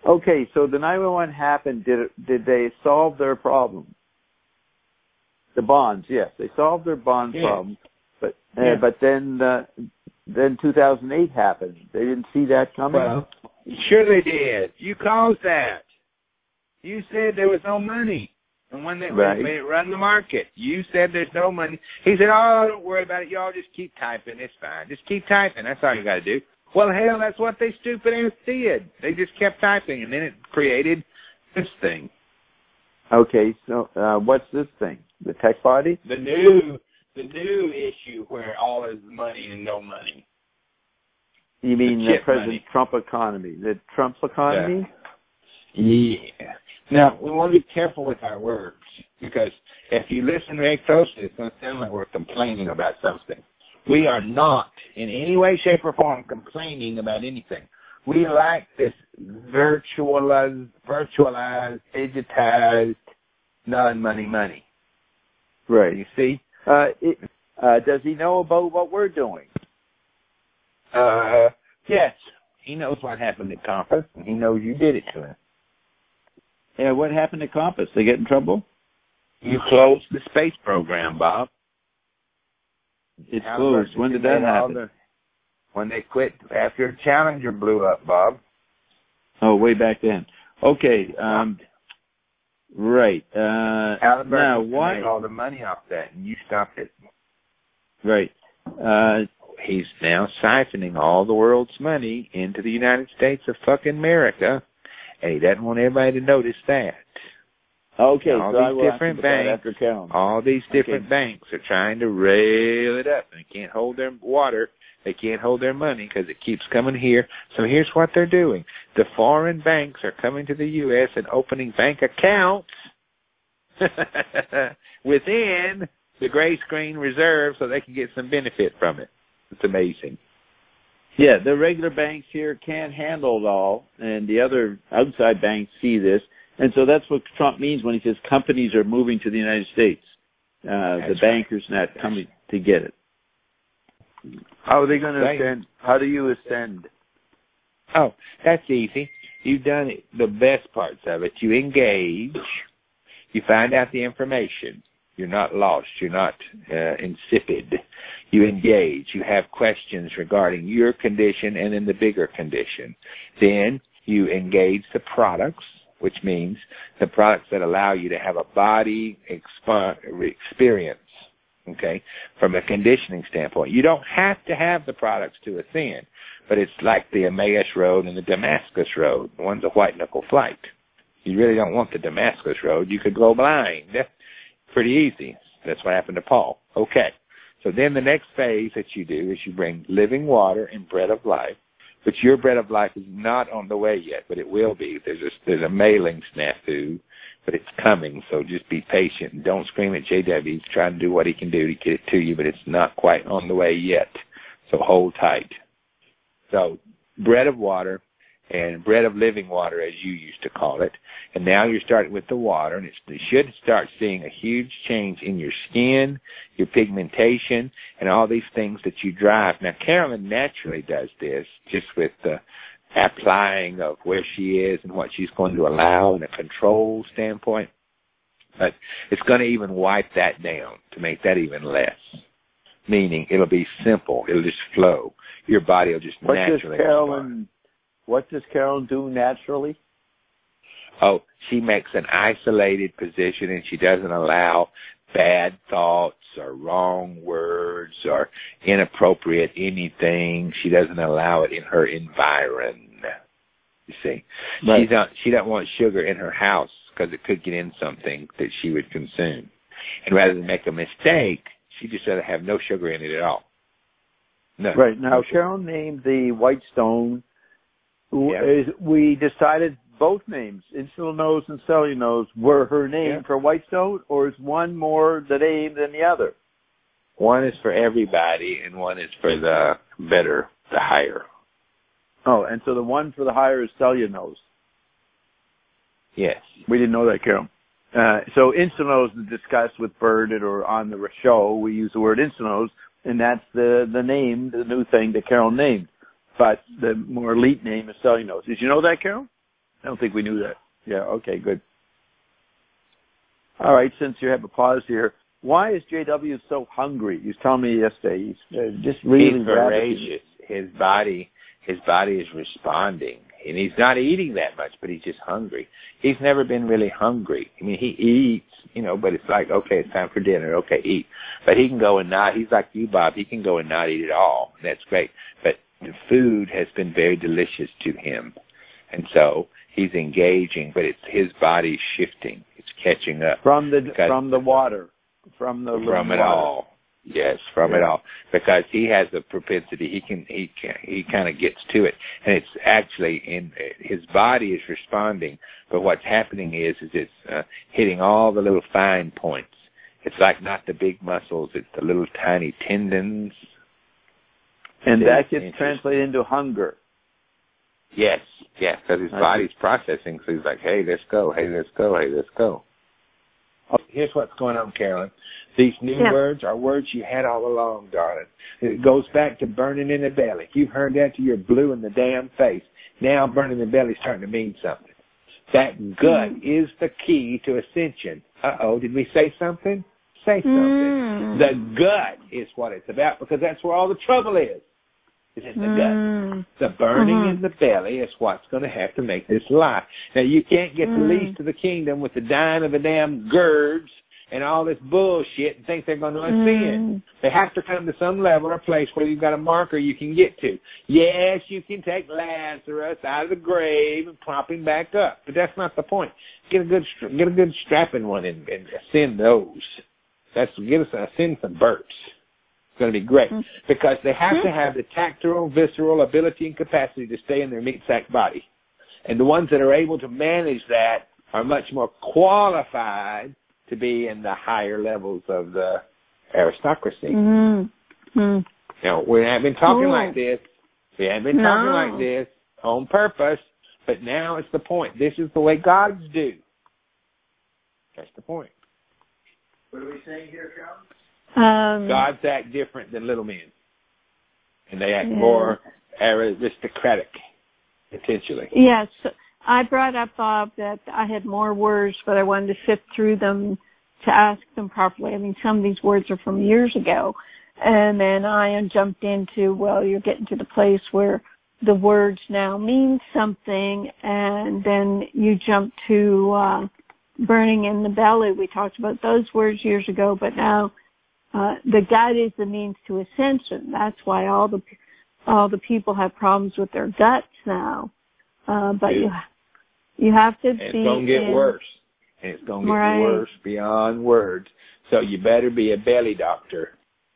Okay, so the 911 happened. Did they solve their problem? The bonds, yes, they solved their bond problem. But then 2008 happened. They didn't see that coming. Well, sure they did. You caused that. You said there was no money. And when it run the market, you said there's no money. He said, oh, don't worry about it. Y'all just keep typing. It's fine. Just keep typing. That's all you got to do. Well, hell, that's what they stupid ass did. They just kept typing, and then it created this thing. Okay, so what's this thing? The tech party? The new issue where all is money and no money. You mean the President Trump economy? The Trump economy? Yeah. Now, we want to be careful with our words, because if you listen very closely, it's going to sound like we're complaining about something. We are not, in any way, shape, or form, complaining about anything. We like this virtualized, digitized, non-money money. Right. You see? Does he know about what we're doing? Yes. He knows what happened at Compass, and he knows you did it to him. Yeah, what happened to Compass? They get in trouble? You closed the space program, Bob. It's closed. When did that happen? When they quit after Challenger blew up, Bob. Oh, way back then. Okay. Right. Now, why made all the money off that, and you stopped it? Right. He's now siphoning all the world's money into the United States of fucking America, and he doesn't want everybody to notice that. Okay, all these different banks, all these different banks are trying to rail it up. They can't hold their water. They can't hold their money because it keeps coming here. So here's what they're doing. The foreign banks are coming to the U.S. and opening bank accounts within the gray screen reserve so they can get some benefit from it. It's amazing. Yeah, the regular banks here can't handle it all, and the other outside banks see this. And so that's what Trump means when he says companies are moving to the United States. The bankers not coming to get it. How are they going to ascend? How do you ascend? Oh, that's easy. You've done it, the best parts of it. You engage. You find out the information. You're not lost. You're not insipid. You engage. You have questions regarding your condition and in the bigger condition. Then you engage the products, which means the products that allow you to have a body experience, okay, from a conditioning standpoint. You don't have to have the products to ascend, but it's like the Emmaus Road and the Damascus Road. One's a white-knuckle flight. You really don't want the Damascus Road. You could go blind. Pretty easy. That's what happened to Paul. Okay. So then the next phase that you do is you bring living water and bread of life, but your bread of life is not on the way yet, but it will be. There's a mailing snafu, but it's coming, so just be patient and don't scream at JW. He's trying to do what he can do to get it to you, but it's not quite on the way yet, so hold tight. So bread of water and bread of living water, as you used to call it, and now you're starting with the water, and you should start seeing a huge change in your skin, your pigmentation, and all these things that you drive. Now, Carolyn naturally does this just with the applying of where she is and what she's going to allow in a control standpoint, but it's going to even wipe that down to make that even less, meaning it'll be simple. It'll just flow. Your body will just naturally respond. What does Carolyn do naturally? Oh, she makes an isolated position, and she doesn't allow bad thoughts or wrong words or inappropriate anything. She doesn't allow it in her environment. You see, right. She don't want sugar in her house because it could get in something that she would consume. And rather than make a mistake, she just rather have no sugar in it at all. No. Right. Now, Carolyn named the White Stone. Yep. We decided both names, Insulinose and Cellulose, were her name for White Stone, or is one more the name than the other? One is for everybody, and one is for the better, the higher. Oh, and so the one for the higher is Cellulose. Yes. We didn't know that, Carol. So Insulinose is discussed with Bernard or on the show. We use the word Insulinose, and that's the name, the new thing that Carol named. But the more elite name is Cellulose. Did you know that, Carol? I don't think we knew that. Yeah, okay, good. All right, since you have a pause here, why is JW so hungry? You was telling me yesterday he's just really he's voracious. His body is responding, and he's not eating that much, but he's just hungry. He's never been really hungry. I mean, he eats, but it's like, okay, it's time for dinner. Okay, eat. But he can go and not. He's like you, Bob. He can go and not eat at all. And that's great. But the food has been very delicious to him, and so he's engaging. But it's his body shifting. It's catching up from the water. From it all. Yes, from it all, because he has a propensity. He kind of gets to it, and it's actually in his body is responding. But what's happening is it's hitting all the little fine points. It's like not the big muscles; it's the little tiny tendons, and that gets translated into hunger. Yes, because his body's processing. So he's like, "Hey, let's go. Hey, let's go. Hey, let's go." Here's what's going on, Carolyn. These new words are words you had all along, darling. It goes back to burning in the belly. If you've heard that, you're blue in the damn face. Now burning in the belly is starting to mean something. That gut is the key to ascension. Uh-oh, did we say something? Say something. The gut is what it's about, because that's where all the trouble is. It's in the gut. The burning in the belly is what's going to have to make this lie. Now, you can't get the least to the kingdom with the dying of the damn girds and all this bullshit and think they're going to ascend. They have to come to some level or place where you've got a marker you can get to. Yes, you can take Lazarus out of the grave and prop him back up, but that's not the point. Get a good strapping one and ascend those. Ascend some burps. Going to be great, because they have to have the tactile, visceral ability and capacity to stay in their meat sack body. And the ones that are able to manage that are much more qualified to be in the higher levels of the aristocracy. Now, we haven't been talking like this. We haven't been talking like this on purpose, but now it's the point. This is the way gods do. That's the point. What are we saying here, Charles? Gods act different than little men, and they act more aristocratic, potentially. Yes, I brought up, Bob, that I had more words, but I wanted to sift through them to ask them properly. I mean, some of these words are from years ago, and then I jumped into, well, you're getting to the place where the words now mean something, and then you jump to burning in the belly. We talked about those words years ago, but now the gut is the means to ascension. That's why all the people have problems with their guts now. But you have to be. It's going to get worse. And it's going to get worse beyond words. So you better be a belly doctor.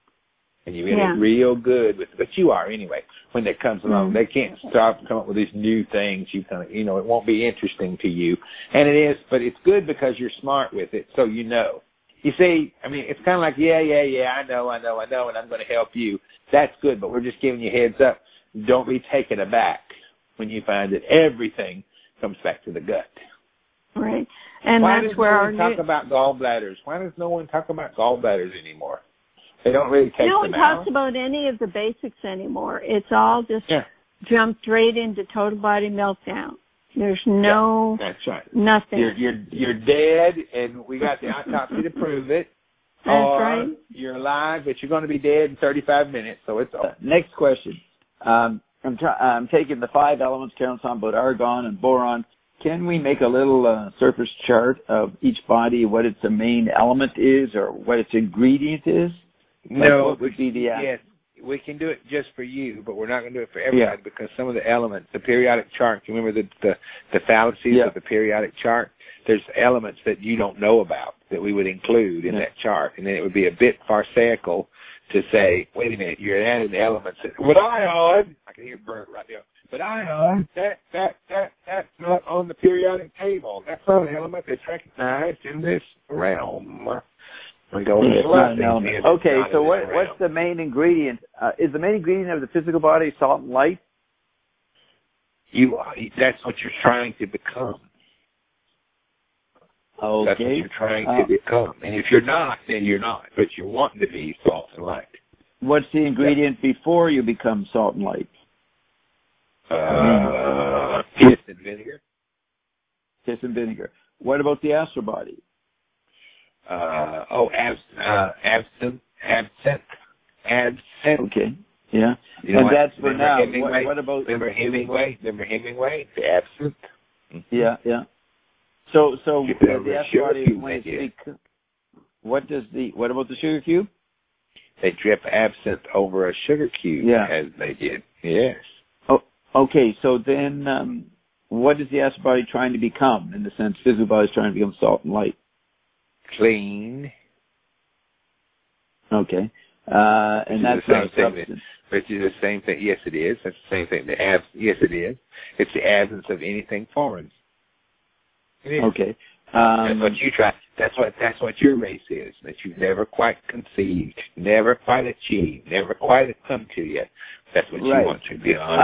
And you get it real good with, but you are anyway. When that comes along, they can't stop come up with these new things. You kind of, it won't be interesting to you, and it is. But it's good because you're smart with it, so you know. You see, I mean, it's kind of like, I know, and I'm going to help you. That's good, but we're just giving you heads up. Don't be taken aback when you find that everything comes back to the gut. Right, and why that's where our talk about gallbladders? Why does no one talk about gallbladders anymore? They don't really take them out. No one talks about any of the basics anymore. It's all just jumped right into total body meltdown. There's no that's right. Nothing. You're dead, and we got the autopsy to prove it. That's right. You're alive, but you're going to be dead in 35 minutes. So it's over. Next question. I'm taking the 5 elements, Carolyn, talking about argon and boron. Can we make a little surface chart of each body, what its main element is, or what its ingredient is? No, what would be the yes, we can do it just for you, but we're not going to do it for everybody because some of the elements, the periodic chart. You remember the fallacies of the periodic chart? There's elements that you don't know about that we would include in that chart, and then it would be a bit farcical to say, wait a minute, you're adding the elements. But ion, I can hear Bert right there. But ion, that's not on the periodic table. That's not an element that's recognized in this realm. Okay, so what's the main ingredient? Is the main ingredient of the physical body salt and light? That's what you're trying to become. Okay. That's what you're trying to become. And if you're not, then you're not. But you're wanting to be salt and light. What's the ingredient before you become salt and light? Piss and vinegar. Piss and vinegar. What about the astrobody? Absinthe. Okay. Yeah. You know and what? that's for now. What about... Remember Hemingway? The absinthe? Mm-hmm. Yeah, yeah. So the astrobody, when it's... What about the sugar cube? They drip absinthe over a sugar cube, as they did. Yes. Oh, okay. So then, what is the astrobody trying to become? In the sense, physical body is trying to become salt and light. Clean. Okay. And that's not a substance. Which is the same thing. Yes, it is. That's the same thing. Yes, it is. It's the absence of anything foreign. It is. Okay. That's what you try. That's what your race is. That you've never quite conceived, never quite achieved, never quite come to yet. That's what you want to be on.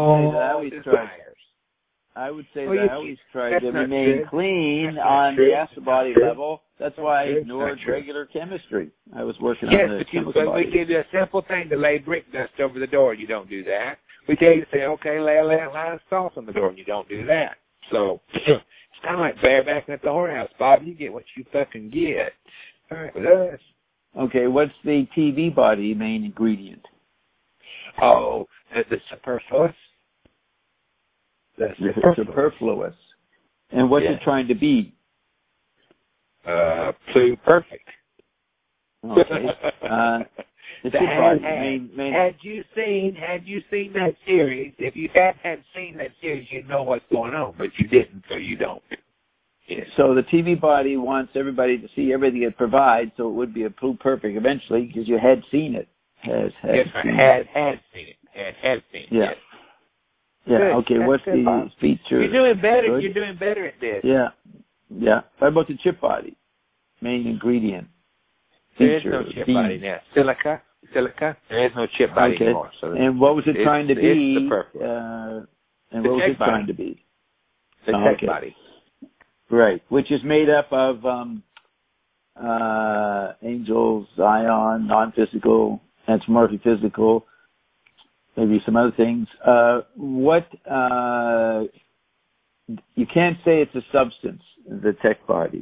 I would say that I always try to remain clean on the astrobody level. That's why I ignored regular chemistry. I was working on the chemical body. We give you a simple thing to lay brick dust over the door. You don't do that. We tell you to say, okay, lay a line of salt on the door, and you don't do that. So it's kind of like barebacking at the whorehouse, Bob. You get what you fucking get. All right, with us. Okay, what's the TV body main ingredient? Oh, the superfluous. The superfluous. And what's it trying to be? Perfect. Okay. Had you seen that series, if you had seen that series, you'd know what's going on, but you didn't, so you don't. Yes. So the TV body wants everybody to see everything it provides, so it would be a perfect eventually, because you had seen it. Had seen it. Yeah. Yes. Yeah. Good. Okay. That's what's good, the Bob. feature? You're doing better. Good? You're doing better at this. Yeah. Yeah. What about the chip body? Main ingredient. There is no chip body now. Silica. There is no chip body anymore. So and what was it trying to be? It's the purple. And what was it trying to be? The tech body. Right. Which is made up of angels, ion, non-physical, anthropomorphic physical, maybe some other things. You can't say it's a substance, the tech body.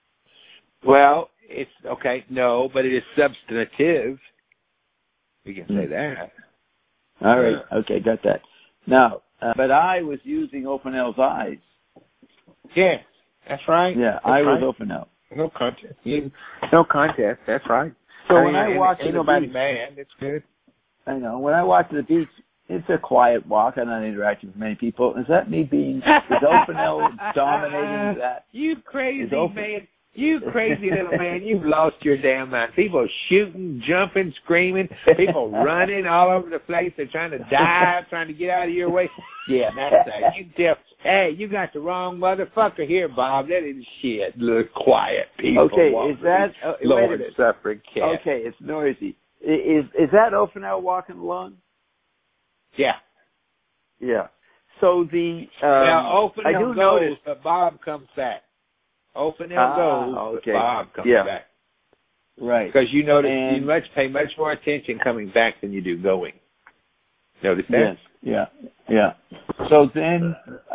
Well, it's okay. No, but it is substantive. We can say that. All right. Okay, got that. Now, but I was using Opinel's eyes. Yes, that's right. Yeah, I was Opinel. No contest. No contest. That's right. So when I walk to the nobody beach, mad. It's good. I know. When I walk to the beach, it's a quiet walk. I'm not interacting with many people. Is that me being? Is Opinel dominating that? You crazy man. You crazy little man, you've lost your damn mind. People shooting, jumping, screaming, people running all over the place. They're trying to dive, trying to get out of your way. Yeah, that's that. You tell, hey, you got the wrong motherfucker here, Bob. That is shit. Look, quiet people. Okay, is that Lord suffering cat? Okay, it's noisy. Is that Opinel walking along? Yeah. Yeah. So the now goes, Opinel goes, but Bob comes back. Opinel goes, okay. but Bob comes back. Right. Because you notice you pay much more attention coming back than you do going. Notice that? Yes. Yeah. So then,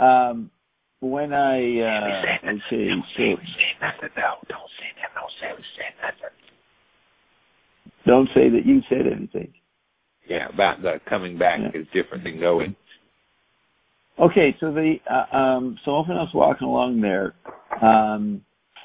when I Don't say nothing. No, don't say that. Don't say nothing. Don't say that you said anything. Yeah, about the coming back is different than going. Okay, so so Opinel's walking along there. I'm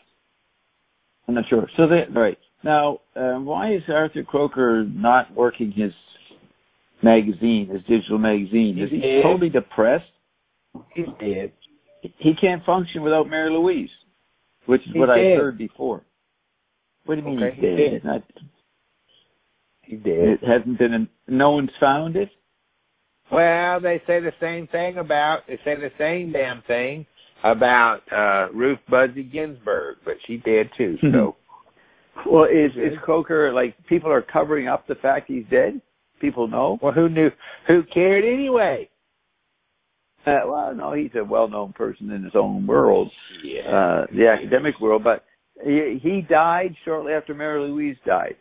not sure. So right now, why is Arthur Croker not working his magazine, his digital magazine? Is he totally depressed? He's dead. He can't function without Mary Louise, which is what I heard before. What do you mean he's dead? He's dead. It hasn't been. No one's found it. Well, they say the same damn thing about Ruth Buzzy Ginsburg, but she dead too. So, well, is Croker like people are covering up the fact he's dead? People know. Well, who knew? Who cared anyway? Well, no, he's a well-known person in his own world, the academic world. But he died shortly after Mary Louise died.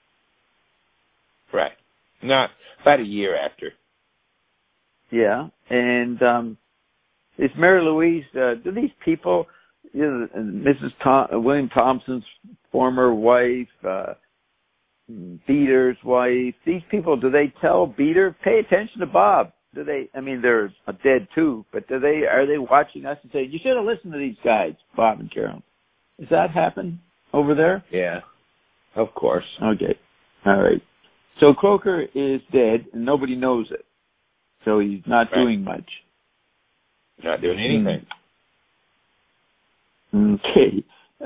Right. Not about a year after. Yeah, and Is Mary Louise, do these people, William Thompson's former wife, Beater's wife, these people, do they tell Beater, pay attention to Bob? Do they, I mean, they're dead too, but are they watching us and say, you should have listened to these guys, Bob and Carolyn? Does that happen over there? Yeah, of course. Okay. All right. So Croker is dead and nobody knows it. So he's not doing much. Not doing anything. Okay.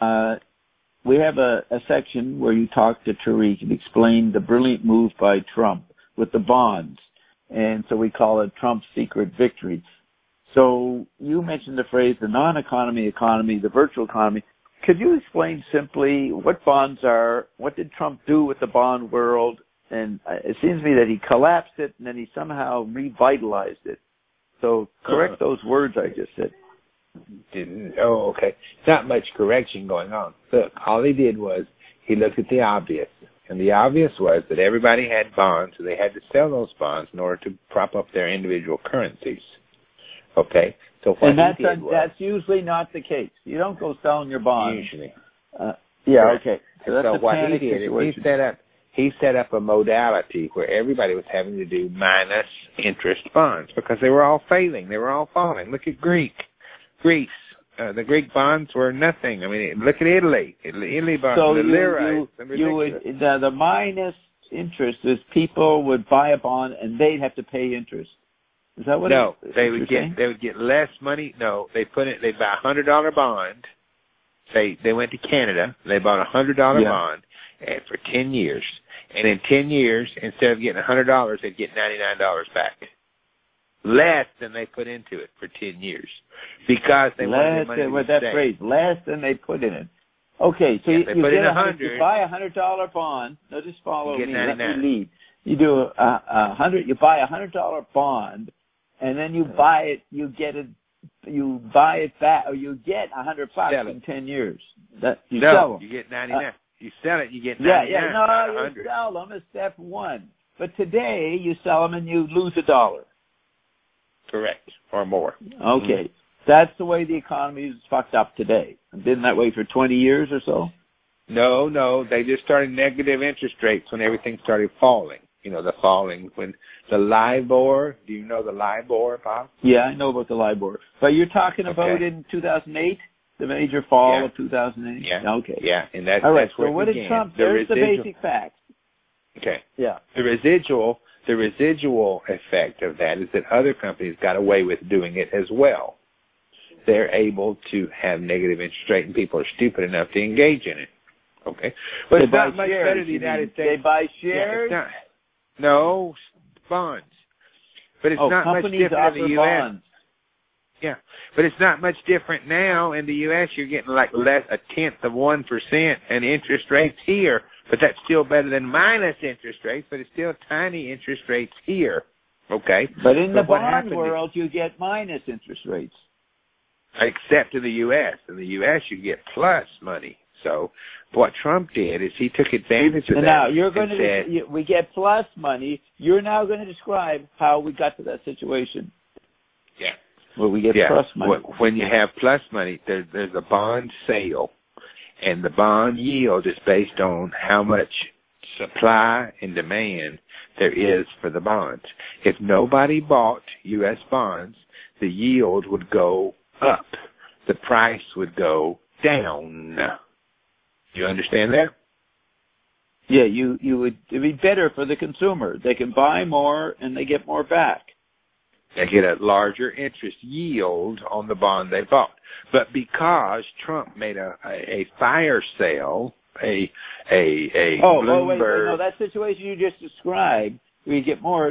We have a section where you talk to Tariq and explain the brilliant move by Trump with the bonds. And so we call it Trump's secret victory. So you mentioned the phrase, the non-economy economy, the virtual economy. Could you explain simply what bonds are? What did Trump do with the bond world? And it seems to me that he collapsed it and then he somehow revitalized it. So correct those words I just said. Oh, okay. Not much correction going on. Look, all he did was he looked at the obvious. And the obvious was that everybody had bonds, so they had to sell those bonds in order to prop up their individual currencies. Okay? So what and that's, he did was, that's usually not the case. You don't go selling your bonds. Usually. Okay. So that's so what he did situation. is he set up a modality where everybody was having to do minus interest bonds because they were all failing. They were all falling. Look at Greece. The Greek bonds were nothing. I mean, look at Italy. Italy bonds, so the lira. The minus interest is people would buy a bond and they'd have to pay interest. Is that what? No, they would get less money. No, they'd buy $100 bond. Say they went to Canada, they bought $100 bond for 10 years, and in 10 years, instead of getting $100, they'd get $99 back. Less than they put into it for 10 years. Because they wanted money with that phrase, less than they put in it. Okay, so you put in $100. You buy a $100 bond. No, just follow me. Let me lead. You do $100. You buy a $100 bond, and then you buy it. You buy it back, or you get $100 in 10 years. Sell them. You get 99. You sell it, you get 99. You sell them as step one. But today you sell them and you lose $1. Correct, or more. Okay. That's the way the economy is fucked up today. Been that way for 20 years or so? No. They just started negative interest rates when everything started falling. You know, when the LIBOR, do you know the LIBOR, Bob? Yeah, I know about the LIBOR. But you're talking about in 2008, the major fall of 2008? Yeah. Okay. Yeah, and that's where what did Trump, there's the basic facts. Okay. Yeah. The residual effect of that is that other companies got away with doing it as well. They're able to have negative interest rate, and people are stupid enough to engage in it. Okay, but it's not much better than the United States. They buy shares? No, bonds. But it's not much different in the U.S. Bonds. Yeah, but it's not much different now in the U.S. You're getting like a tenth of 1% in interest rates here. But that's still better than minus interest rates, but it's still tiny interest rates here. Okay? But in the bond world, you get minus interest rates. Except in the U.S. In the U.S., you get plus money. So what Trump did is he took advantage of that. Now, we get plus money. You're now going to describe how we got to that situation. Yeah. Where we get plus money. When you have plus money, there's a bond sale. And the bond yield is based on how much supply and demand there is for the bonds. If nobody bought U.S. bonds, the yield would go up. The price would go down. You understand that? Yeah, it'd be better for the consumer. They can buy more and they get more back. They get a larger interest yield on the bond they bought. But because Trump made a fire sale, Bloomberg... No, that situation you just described, where you get more,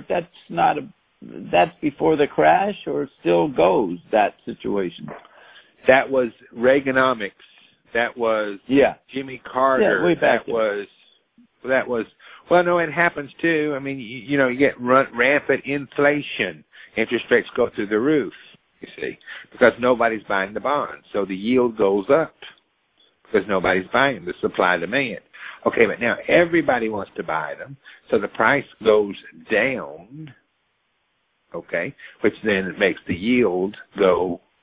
that's before the crash, or it still goes, that situation? That was Reaganomics. That was Jimmy Carter. Yeah, way back that was, well, no, it happens too. I mean, you get rampant inflation. Interest rates go through the roof, you see, because nobody's buying the bonds. So the yield goes up because nobody's buying them, the supply demand. Okay, but now everybody wants to buy them, so the price goes down, okay, which then makes the yield go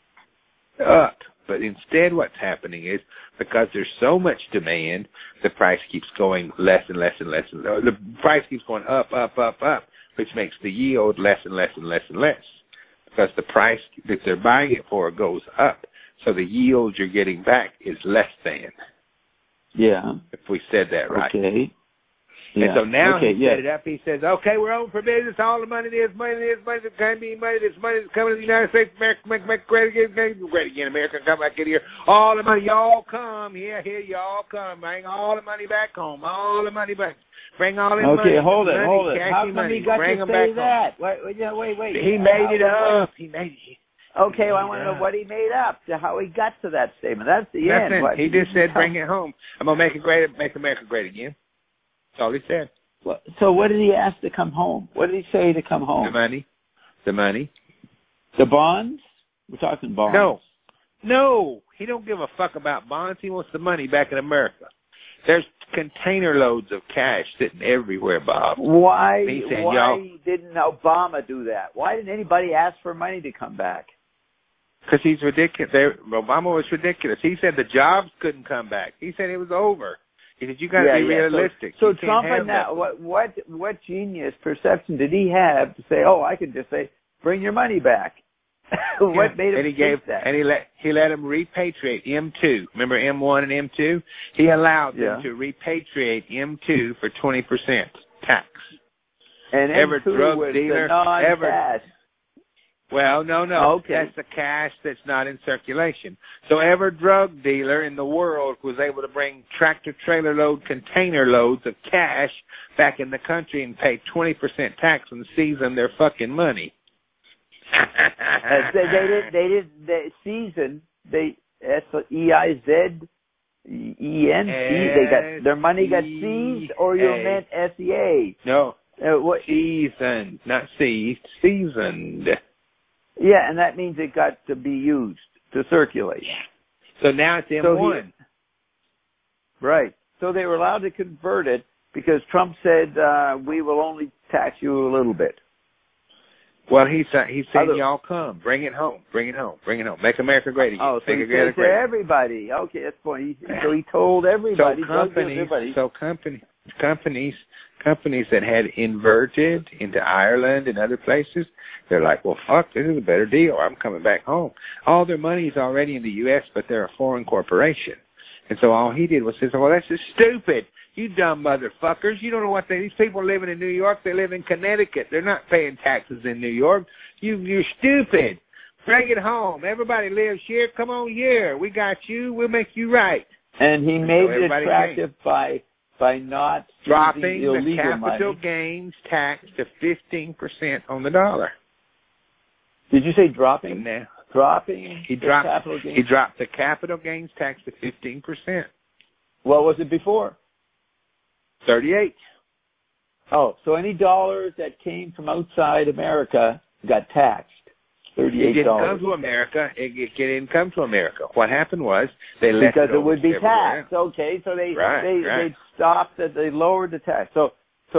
up. But instead what's happening is, because there's so much demand, the price keeps going less and less and less. The price keeps going up, which makes the yield less and less and less and less. Because the price that they're buying it for goes up. So the yield you're getting back is less than. Yeah. If we said that right. Okay. And Yeah. so now okay, he set it up. He says, okay, we're open for business. All the money, this money that's going to be money that's coming to the United States. America, make great again. America, come back in here. All the money, y'all come. Here, y'all come. Bring all the money back home. All the money back. Bring all the money. Okay, hold it. How come money. he got Bring to them say back that? Wait. He made it up. He made it. Okay, well, I want to know what he made up, to how he got to that statement. That's the end. What? He just said, bring it home. I'm going to make America great again. That's all he said. So what did he ask to come home? What did he say to come home? The money. The bonds? We're talking bonds. No. He don't give a fuck about bonds. He wants the money back in America. There's container loads of cash sitting everywhere, Bob. Why said, didn't Obama do that? Why didn't anybody ask for money to come back? Because he's ridiculous. Obama was ridiculous. He said the jobs couldn't come back. He said it was over. He said, you got to be realistic. So Trump and that, what genius perception did he have to say, I could just say, bring your money back? What made him think that? And he let him repatriate M2. Remember M1 and M2? He allowed them to repatriate M2 for 20% tax. And M2 was the non-cash. Well, no. Okay. That's the cash that's not in circulation. So every drug dealer in the world was able to bring tractor-trailer load, container loads of cash back in the country and pay 20% tax and seize them their fucking money. They didn't season. SEIZEN. They got their money got seized, or you meant SEA? No. Seasoned, not seized. Seasoned. Yeah, and that means it got to be used to circulate. So now it's M1. Right. So they were allowed to convert it because Trump said we will only tax you a little bit. Well, he's saying y'all come, bring it home, make America great again. Oh, so he said to everybody. Okay, that's funny. So he told everybody. So companies that had inverted into Ireland and other places, they're like, well, fuck, this is a better deal. I'm coming back home. All their money is already in the U.S., but they're a foreign corporation. And so all he did was say, well, that's just stupid. You dumb motherfuckers. You don't know what these people living in New York, they live in Connecticut. They're not paying taxes in New York. You're stupid. Bring it home. Everybody lives here. Come on here. We got you. We'll make you right. And he made it attractive by not dropping the capital money. Gains tax to 15% on the dollar. Did you say dropping? No. Dropping. He dropped the capital gains tax to 15%. What was it before? 38. Oh, so any dollars that came from outside America got taxed. $38. It didn't come to America. It didn't come to America. What happened was they left because it would be everywhere. taxed. Okay, so they right. stopped it. They lowered the tax. So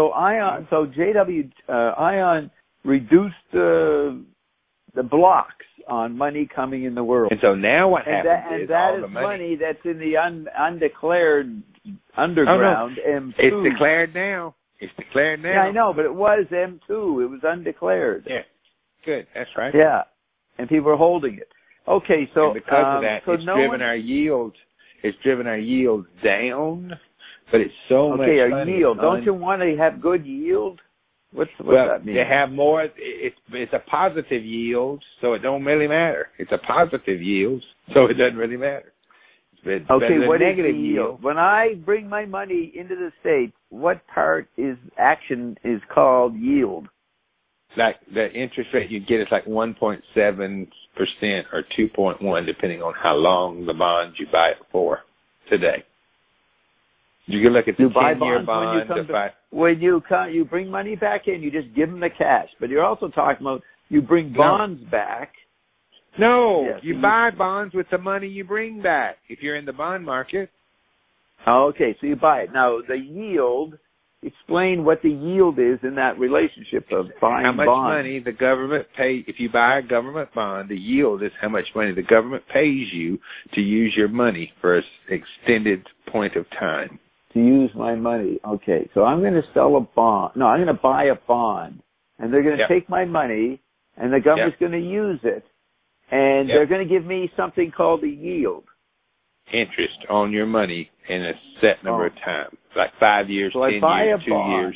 Ion reduced the blocks on money coming in the world. And so now what happens is that is money that's in the undeclared underground M2. It's declared now. Yeah, I know, but it was M2. It was undeclared. Yeah. Good. That's right. Yeah. And people are holding it. Okay, so and because of that, it's driven our yields. It's driven our yields down, but it's so much money. Okay, our yield. Don't you want to have good yield? What's that mean? They have more. It's a positive yield, so it don't really matter. It's a positive yield, so it doesn't really matter. What negative yield? When I bring my money into the States, what part is called yield? Like the interest rate you get is like 1.7% or 2.1, depending on how long the bonds you buy it for today. You can look at the 10-year bond. When you bring money back in, you just give them the cash. But you're also talking about you bring bonds back. No, you buy bonds with the money you bring back if you're in the bond market. Okay, so you buy it. Now, the yield explain what the yield is in that relationship of buying how much bonds. money the government pays. If you buy a government bond, the yield is how much money the government pays you to use your money for an extended point of time. To use my money. Okay, so I'm going to sell a bond. No, I'm going to buy a bond, and they're going to take my money, and the government's going to use it, and they're going to give me something called a yield. Interest on your money in a set number of time, like 5 years, so 10 years, 2 years.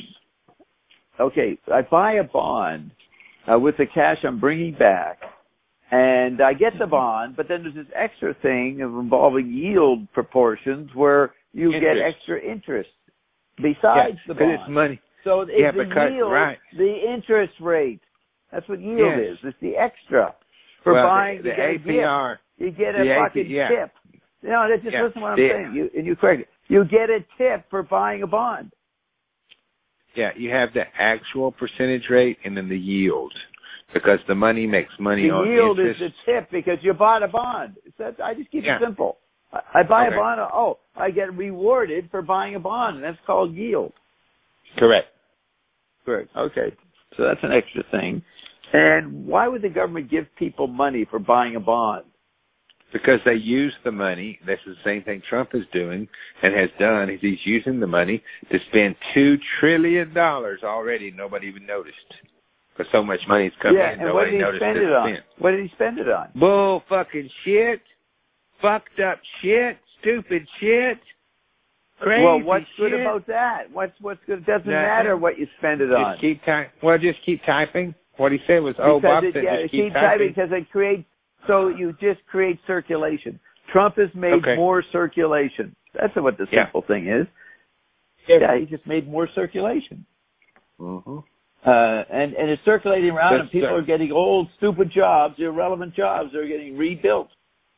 Okay, I buy a bond with the cash I'm bringing back, and I get the bond, but then there's this extra thing of involving yield proportions where you get extra interest besides the bond. It's money. So it's the yield, the interest rate. That's what yield is. It's the extra for buying the APR. You get a fucking tip. No, just listen to what I'm saying. You correct it. You get a tip for buying a bond. Yeah, you have the actual percentage rate and then the yield, because the money makes money on interest. The yield is the tip because you bought a bond. I just keep it simple. I buy a bond. I get rewarded for buying a bond, and that's called yield. Correct. Okay, so that's an extra thing. And why would the government give people money for buying a bond? Because they use the money. This is the same thing Trump is doing and has done. Is he's using the money to spend $2 trillion already. Nobody even noticed. Because so much money's coming in. And what did he spend it on? What did he spend it on? Bull fucking shit. Fucked up shit. Stupid shit. Crazy Well, what's shit. good about that? What's good? It doesn't matter what you spend it on. Just keep typing. What he said was, Bob said just keep typing. Because it creates, so you just create circulation. Trump has made more circulation. That's what the simple thing is. Yeah, he just made more circulation. Mm-hmm. And it's circulating around, and people are getting old, stupid jobs, irrelevant jobs. They're getting rebuilt.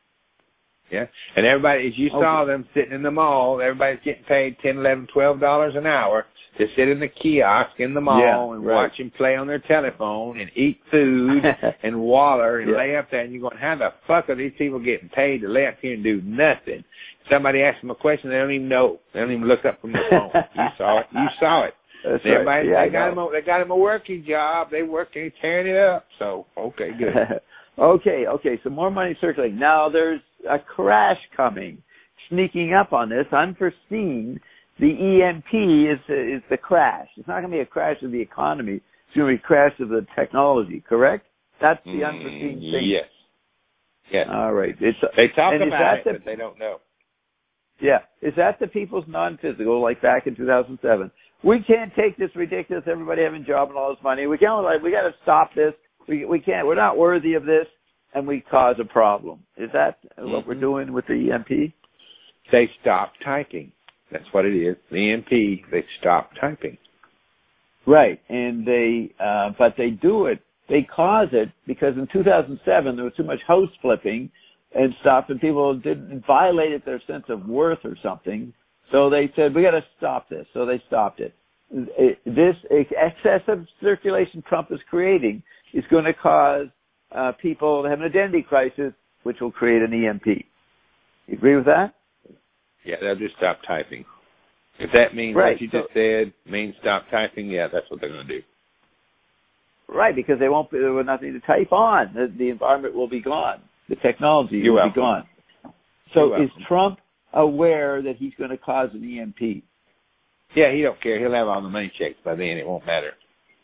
Yeah, and everybody, as you saw them sitting in the mall, everybody's getting paid $10, $11, $12 an hour to sit in the kiosk in the mall and watch them play on their telephone and eat food and waller and lay up there. And you're going, how the fuck are these people getting paid to lay up here and do nothing? Somebody asks them a question, they don't even know. They don't even look up from the phone. You saw it. You saw it. That's everybody, right. They got them a working job. They working, tearing it up. So, okay, good. Okay, so more money circulating. Now there's a crash coming, sneaking up on this, unforeseen. The EMP is the crash. It's not going to be a crash of the economy. It's going to be a crash of the technology, correct? That's the unforeseen thing. Yes. All right. They talk about it, but they don't know. Yeah. Is that the people's non-physical, like back in 2007? We can't take this ridiculous, everybody having a job and all this money. We got to stop this. We can't. We're not worthy of this, and we cause a problem. Is that what we're doing with the EMP? They stop typing. That's what it is. The EMP, they stop typing. Right, and but they do it. They cause it because in 2007 there was too much house flipping and stuff, and people violated their sense of worth or something. So they said, we got to stop this. So they stopped it. This excessive circulation Trump is creating is going to cause people to have an identity crisis, which will create an EMP. You agree with that? Yeah, they'll just stop typing. If that means what you just said means stop typing, that's what they're going to do. Right, because there will nothing to type on. The environment will be gone. The technology will be gone. So is Trump aware that he's going to cause an EMP? Yeah, he don't care. He'll have all the money checks by then. It won't matter.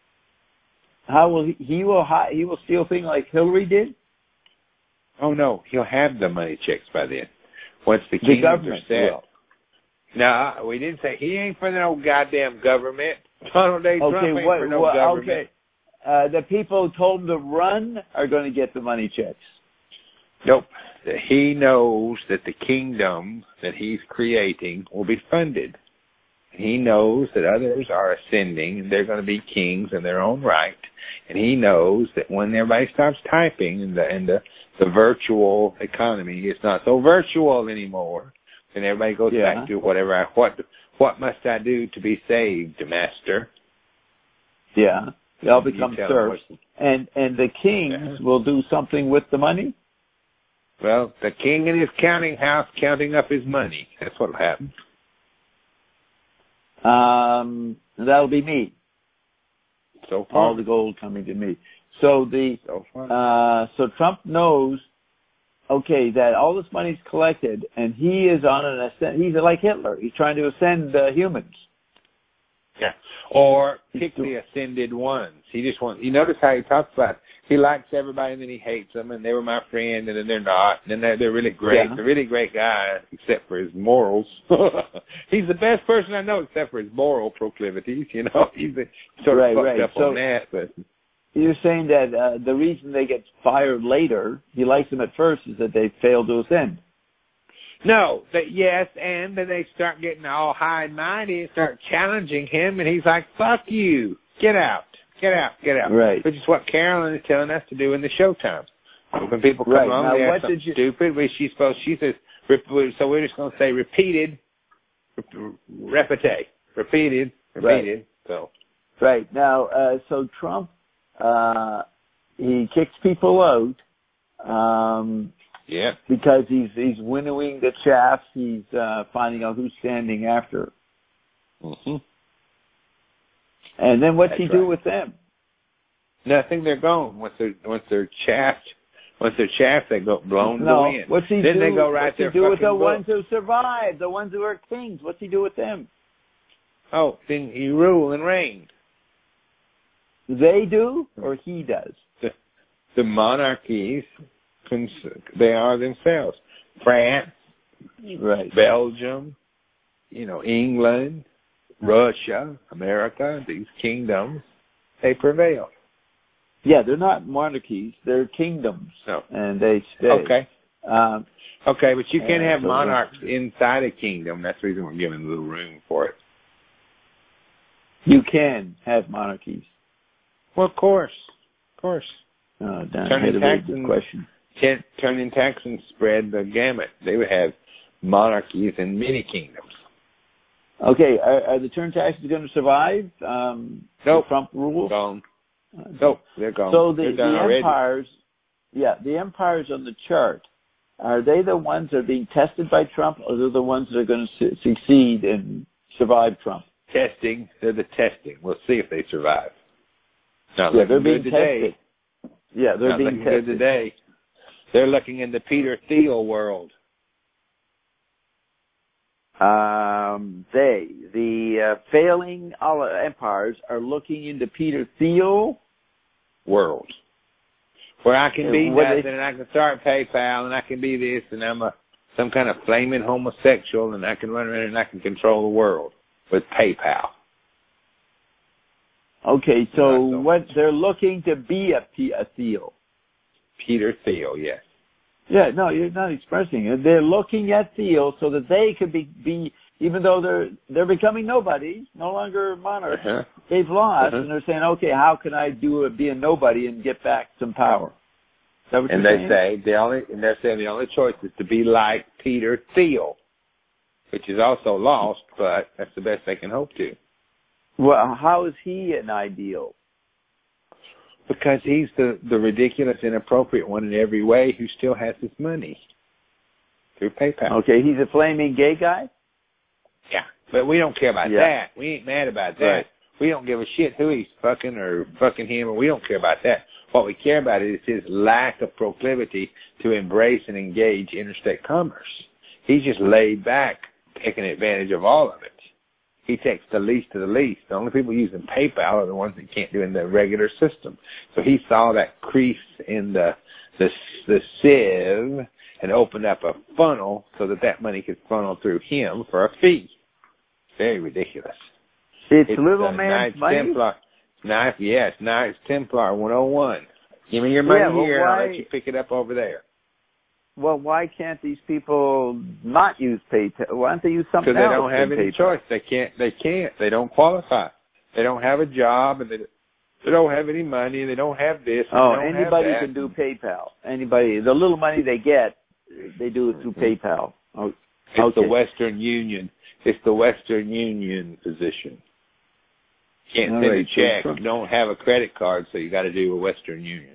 How will he will steal things like Hillary did? Oh no, he'll have the money checks by then. Once the kingdoms are set. No, we didn't say he ain't for no goddamn government. Donald J. Trump ain't for no government. Okay. The people who told him to run are going to get the money checks. Nope. He knows that the kingdom that he's creating will be funded. He knows that others are ascending and they're going to be kings in their own right. And he knows that when everybody stops typing and the virtual economy is not so virtual anymore, then everybody goes back to what must I do to be saved, master? Yeah. They'll become serfs. And the kings will do something with the money? Well, the king in his counting house counting up his money. That's what will happen. and that'll be me. So far. All the gold coming to me. So so Trump knows, okay, that all this money's collected, and he is on an ascent. He's like Hitler. He's trying to ascend humans. Yeah. Or pick the ascended ones. He just wants. You notice how he talks about it. He likes everybody, and then he hates them, and they were my friend, and then they're not, and then they're really great. Yeah. They're really great guy, except for his morals. He's the best person I know, except for his moral proclivities. You know, he's sort of fucked up on that. But you're saying that the reason they get fired later, he likes them at first, is that they failed to ascend. No, yes, and then they start getting all high and mighty and start challenging him, and he's like, "Fuck you, get out." Get out. Right. Which is what Carolyn is telling us to do in the showtime. When people come along, now, they ask something stupid. She says, so we're just going to say repeated. So. Right. Now, so Trump, he kicks people out. Yeah. Because he's winnowing the chaff. He's finding out who's standing after. Mm-hmm. And then what's he do with them? Nothing. They're gone. Once they're chaffed, they go blown to the wind. What's he then do? They go right what's he do with the ones who survive? The ones who are kings. What's he do with them? Oh, then he rule and reign. They do, or he does? The monarchies, they are themselves. France, right? Belgium, England. Russia, America, these kingdoms, they prevail. Yeah, they're not monarchies; they're kingdoms, and they stay. Okay. Okay, but you can't have monarchs inside a kingdom. That's the reason we're giving a little room for it. You can have monarchies. Well, of course. Turning Texans spread the gamut. They would have monarchies in many kingdoms. Okay, are the turn taxes going to survive? Nope. Trump rules? Gone. Nope, they're gone. So the already. empires, the empires on the chart, are they the ones that are being tested by Trump, or are they the ones that are going to succeed and survive Trump? Testing. They're the testing. We'll see if they survive. They're being tested. Yeah, they're being tested today. They're looking in the Peter Thiel world. The failing empires are looking into Peter Thiel world, where I can be nothing, and I can start PayPal, and I can be this, and I'm some kind of flaming homosexual, and I can run around and I can control the world with PayPal. Okay, so what they're looking to be a Thiel. Peter Thiel, yes. Yeah, no, you're not expressing it. They're looking at Thiel so that they could be even though they're becoming nobodies, no longer monarchs. They've lost, and they're saying, okay, how can I be a nobody and get back some power? Is that what you're saying? They're saying the only choice is to be like Peter Thiel, which is also lost, but that's the best they can hope to. Well, how is he an ideal? Because he's the ridiculous, inappropriate one in every way who still has his money through PayPal. Okay, he's a flaming gay guy? Yeah, but we don't care about that. We ain't mad about that. Right. We don't give a shit who he's fucking or fucking him, or we don't care about that. What we care about is his lack of proclivity to embrace and engage interstate commerce. He's just laid back, taking advantage of all of it. He takes the least of the least. The only people using PayPal are the ones that can't do it in the regular system. So he saw that crease in the sieve and opened up a funnel so that money could funnel through him for a fee. Very ridiculous. It's little man's money? Templar. It's Knights Templar 101. Give me your money here, and I'll let you pick it up over there. Well, why can't these people not use PayPal? Why don't they use something else? Because they don't have any choice. They can't. They don't qualify. They don't have a job, and they don't have any money, and they don't have this. And anybody can do PayPal. Anybody. The little money they get, they do it through PayPal. It's the Western Union. It's the Western Union position. Can't send a check. You don't have a credit card, so you got to do a Western Union.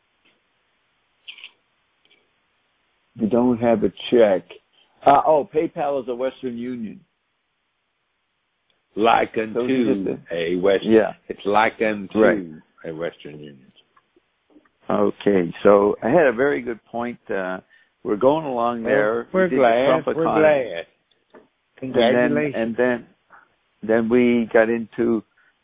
You don't have a check. PayPal is a Western Union. Like unto a Western. Yeah. It's like unto a Western Union. Okay, so I had a very good point. We're going along there. We're glad. Congratulations. And then we got into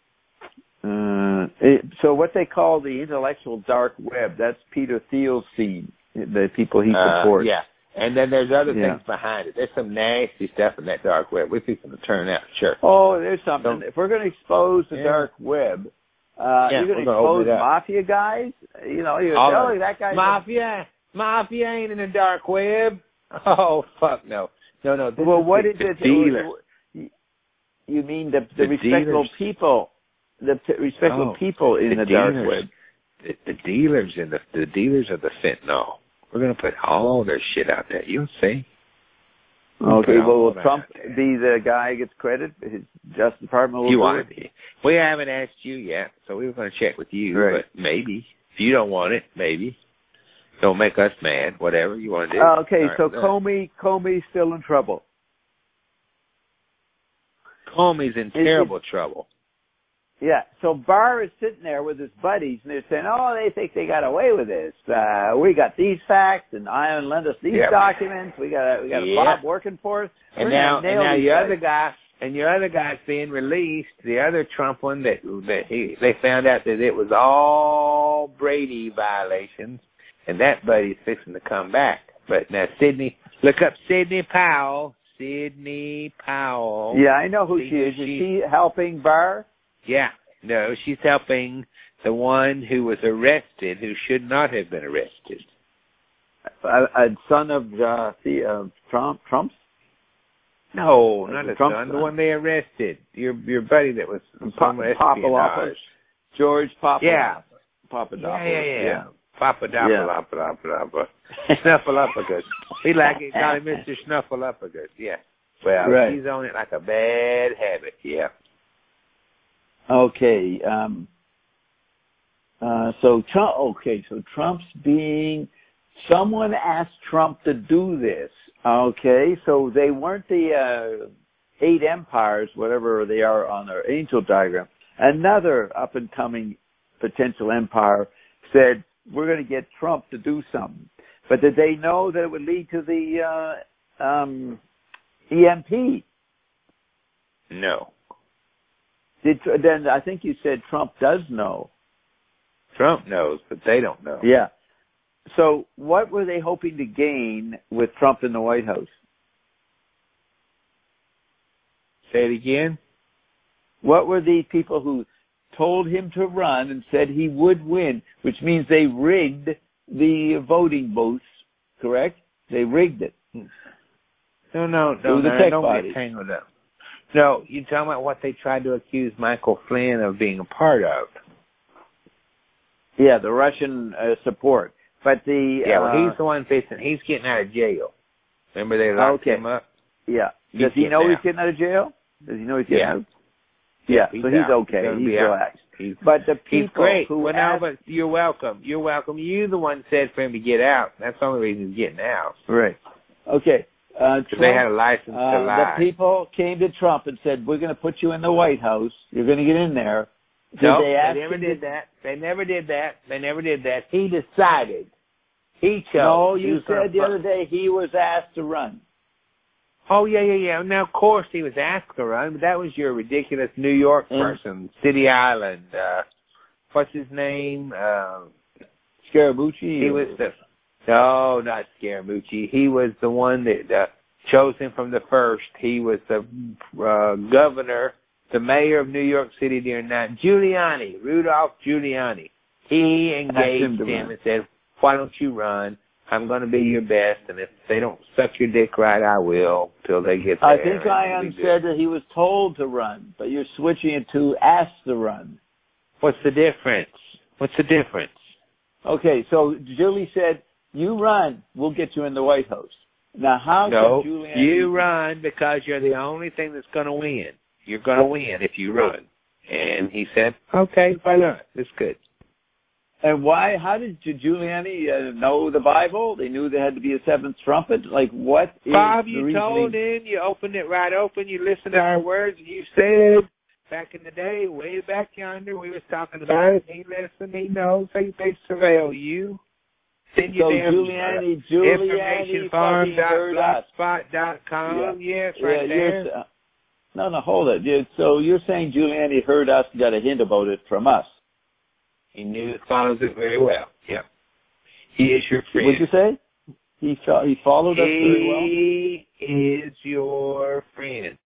so what they call the intellectual dark web. That's Peter Thiel's scene, the people he supports. Yeah. And then there's other things behind it. There's some nasty stuff in that dark web. We're going to turn out. Sure. Oh, there's something. If we're going to expose the dark web, you're going to expose mafia guys. You know, you're telling that guy. Mafia ain't in the dark web. Oh, fuck no. No. Well, what is it? Dealers. You mean the respectable people? The respectable people in the dark web. The dealers and the dealers of the fentanyl. We're going to put all their shit out there. You'll see. Okay, well, will Trump be the guy who gets credit? His Justice Department will do it? We haven't asked you yet, so we were going to check with you. Right. But maybe. If you don't want it, maybe. Don't make us mad. Whatever you want to do. Okay, so Comey's still in trouble. Comey's in terrible trouble. Yeah, so Barr is sitting there with his buddies, and they're saying, they think they got away with this. We got these facts, and Ion lent us these documents. We got a Bob working for us. And now your other guy's being released, the other Trump one, they found out that it was all Brady violations, and that buddy's fixing to come back. But now look up Sidney Powell. Sidney Powell. Yeah, I know who she is. Is she helping Barr? Yeah. No, she's helping the one who was arrested who should not have been arrested. A son of Trump's? No, not a son. The one they arrested. Your buddy that was Papadopoulos. George Papadopoulos. Yeah. Papadopoulos. Yeah. Papadopoulos. Snuffleupagus. We like it. Call him Mr. Snuffleupagus. Yeah. Well, he's on it like a bad habit. Yeah. Okay. So Trump's being. Someone asked Trump to do this. Okay, so they weren't the 8 empires, whatever they are on their angel diagram. Another up and coming potential empire said, "We're going to get Trump to do something." But did they know that it would lead to the EMP? No. Then I think you said Trump does know. Trump knows, but they don't know. Yeah. So what were they hoping to gain with Trump in the White House? Say it again. What were the people who told him to run and said he would win, which means they rigged the voting booths, correct? They rigged it. No, don't get tangled up. No, you're talking about what they tried to accuse Michael Flynn of being a part of. Yeah, the Russian support. But he's the one facing. He's getting out of jail. Remember they locked him up? Yeah. Does he know he's getting out of jail? Does he know he's getting out? Yeah, so he's okay. He's relaxed. But the people he's great. who but you're welcome. You're welcome. You the one said for him to get out. That's the only reason he's getting out. Right. Okay. Trump, they had a license to lie. The people came to Trump and said, "We're going to put you in the White House. You're going to get in there." They never did that. They never did that. He decided. He chose. No, you said the other day he was asked to run. Oh, yeah. Now, of course, he was asked to run, but that was your ridiculous New York person, City Island. What's his name? Scaramucci? He was No, not Scaramucci. He was the one that chose him from the first. He was the governor, the mayor of New York City during that. Giuliani, Rudolph Giuliani. He engaged him and said, "Why don't you run? I'm going to be your best, and if they don't suck your dick right, I will till they get there." I think Ion said that he was told to run, but you're switching it to asked to run. What's the difference? Okay, so Julie said, "You run, we'll get you in the White House." Now, how can Giuliani... you run because you're the only thing that's going to win. You're going to win if you run. And he said, "Okay, why not? It's good." And why? How did Giuliani know the Bible? They knew there had to be a seventh trumpet. Like, what is Bob, the you reasoning? told in, you opened it right open, you listened to our words, and you said back in the day, way back yonder, we was talking about it. He listened, he knows, they surveil you. Send you So them Giuliani fucking heard us. informationfarm.blogspot.com. Yeah. Yes, right there. No, hold it. So you're saying Giuliani heard us and got a hint about it from us? He knew it follows it very well. Yep. He is your friend. What'd you say? He followed us very well? He is your friend.